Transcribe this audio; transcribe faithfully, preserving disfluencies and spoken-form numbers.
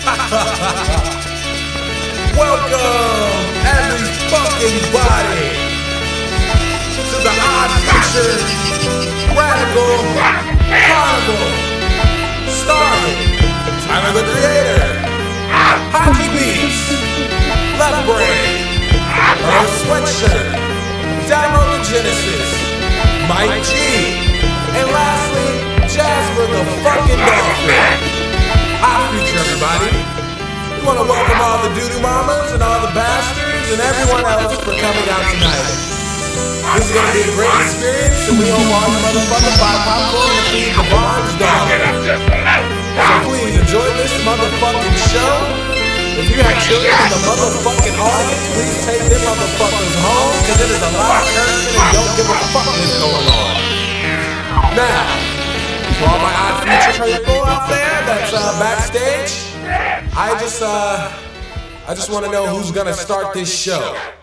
Welcome, every fucking body, to the Odd Future Radical Carnival, starring Tyler the Creator, Hockey Beats, Left Brain, Earl Sweatshirt, Daryl the Genesis, Mike G, and lastly, Jasper the fucking Dolphin. Odd Future, everybody. We want to welcome all the doo-doo mamas and all the bastards and everyone else for coming out tonight. This is going to be a great experience, and we hope all you motherfuckers buy popcorn and feed the Bond's dog. So please enjoy this motherfucking show. If you have children in the motherfucking audience, please take them motherfuckers home, because it is a lot of cursing and don't give a fuck what's going on. Now, for all my Odd Future people out there that's uh, backstage, I just, uh, I just want to know who's gonna start this show.